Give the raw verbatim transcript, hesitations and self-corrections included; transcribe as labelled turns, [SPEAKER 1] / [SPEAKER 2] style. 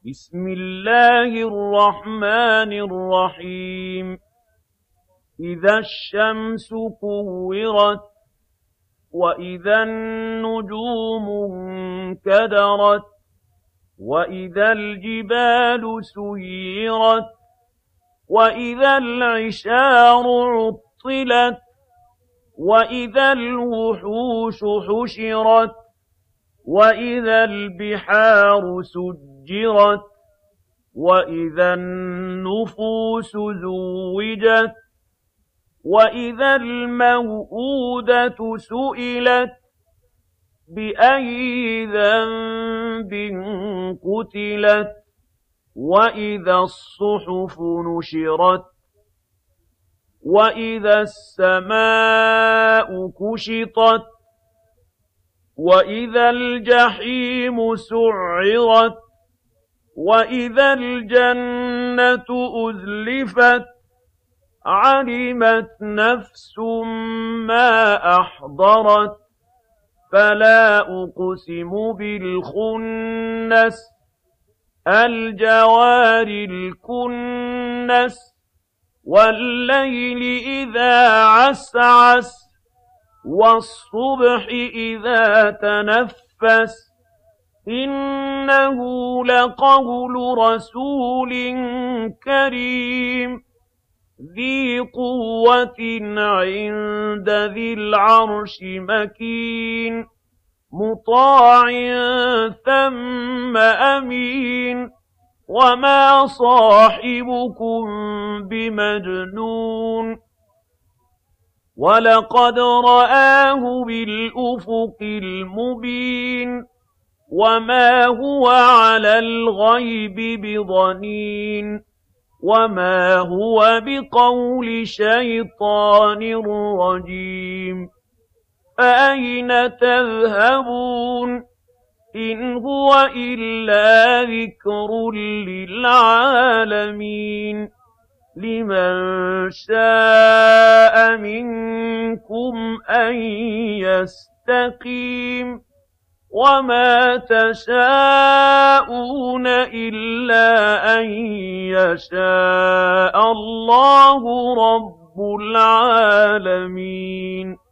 [SPEAKER 1] بسم الله الرحمن الرحيم إذا الشمس كورت وإذا النجوم انكدرت وإذا الجبال سيرت وإذا العشار عطلت وإذا الوحوش حشرت وإذا البحار سجرت وإذا النفوس زوجت وإذا الموءودة سئلت بأي ذنب قتلت وإذا الصحف نشرت وإذا السماء كشطت وإذا الجحيم سعرت وإذا الجنة أزلفت علمت نفس ما أحضرت فلا أقسم بالخنس الجوار الكنس والليل إذا عسعس والصبح إذا تنفس إنه لقول رسول كريم ذي قوة عند ذي العرش مكين مطاع ثم أمين وما صاحبكم بمجنون ولقد رآه بالأفق المبين وما هو على الغيب بضنين وما هو بقول شيطان رجيم فأين تذهبون إن هو إلا ذكر للعالمين لمن شاء منكم أن يستقيم وما تشاءون إلا أن يشاء الله رب العالمين.